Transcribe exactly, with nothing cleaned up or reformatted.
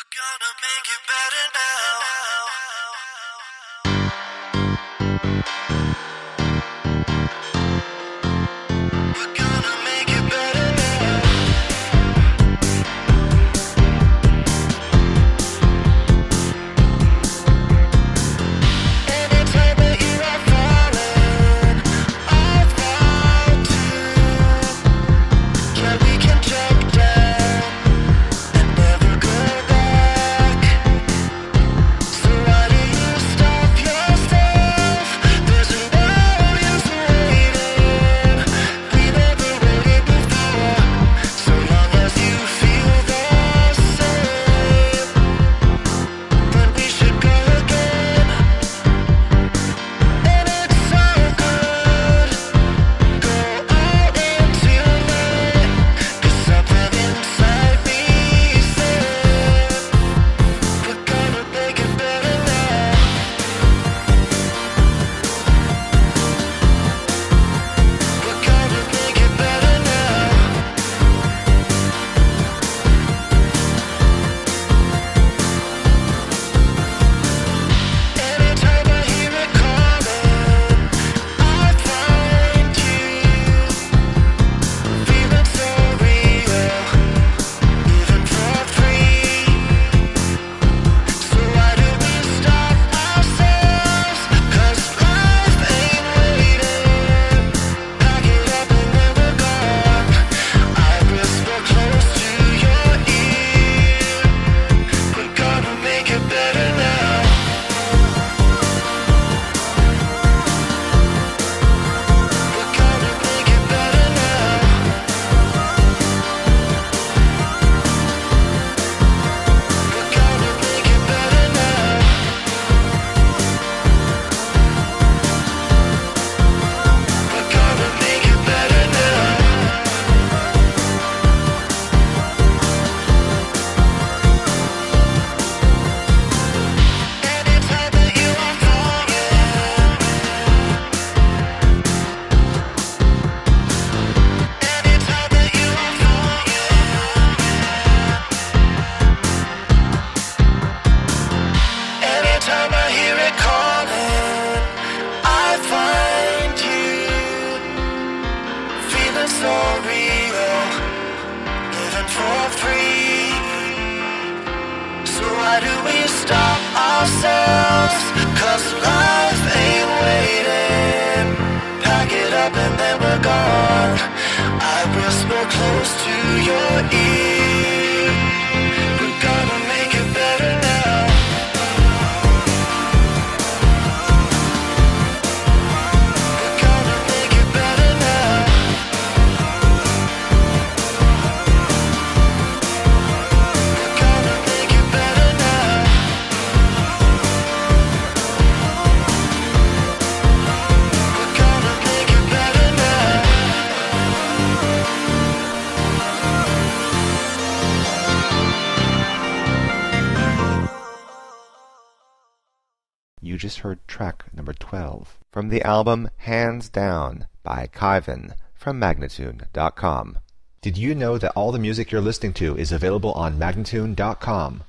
gonna make it better now. We're gonna make it better now. Anytime that you are falling, I'll fall too. Yeah, we can jump down and never go back. So why do you stop yourself? There's no use waiting. We never waited before. So long as you feel the same, then we should go again. And it's so good. Go all in tonight. 'Cause something inside me said we're gonna make it better now. We're gonna make it better now. Anytime I hear it calling, I find you. Feeling so real, living for free. So why do we stop ourselves? 'Cause life ain't waiting. Pack it up and then we're gone. I whisper close to your ear. We're gonna make it better now. We're gonna make it better now. We're gonna make it better now. We're gonna make it better now. Anytime that you are falling, anytime that you are falling, anytime I hear it calling, I find you. Feeling so real, living for free. So why do we stop ourselves? 'Cause life ain't waiting. Pack it up and then we're gone. I whisper close to your ear. We're gonna make it better now. We're gonna make it better now. We're gonna make it better now. We're gonna make it better now. You just heard track number twelve from the album Hands Down by Kyvan from Magnatune dot com. Did you know that all the music you're listening to is available on Magnatune dot com?